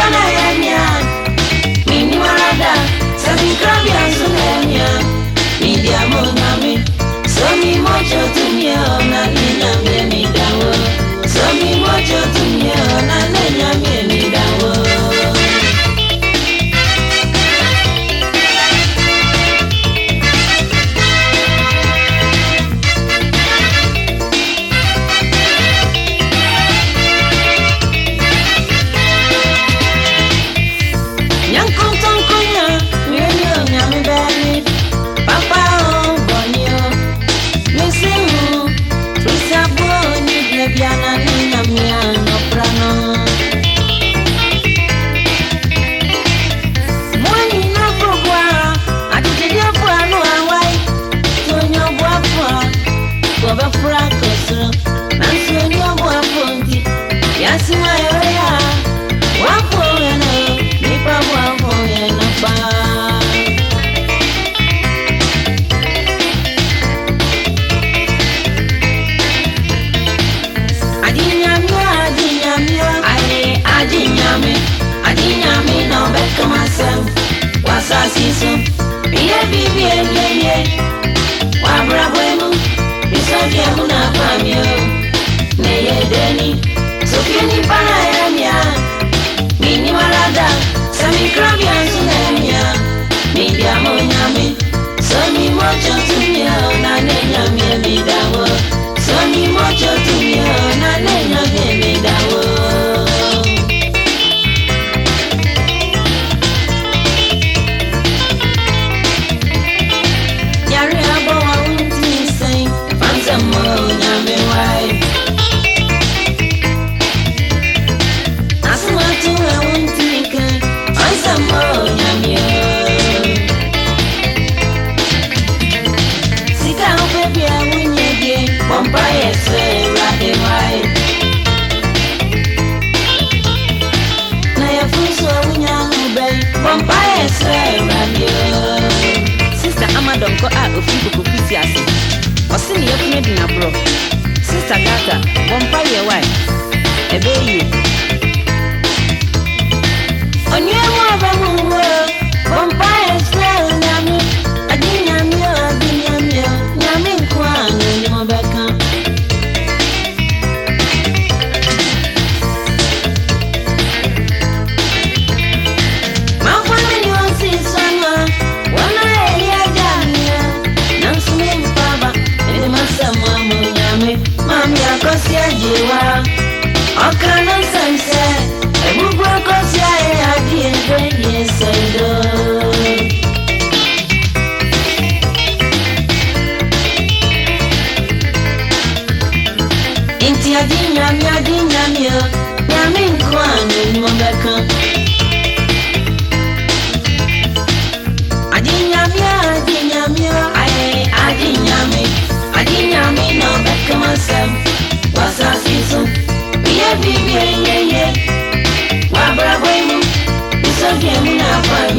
pana yanya mini warada sabi krabia zumenya media monami so mi mocho tumia na lenya mi dawo so mi mocho tumia na lenya mi dawo Sister Amadonko ofi kokofisi ase. Osini yefune dina bro. Sister Gata, bompaye why? Ebeyi. Onye mo abamu bompaye slow nyami. Adinyami nyami kwa nyami mo beka. Kosia jiwa okana sanse ebubu kosia adie dwenye sendo inti adinyami nyami nkwano ni mbeka adinyami no beka masem wasasiso biye wabra boimu isogemu na fa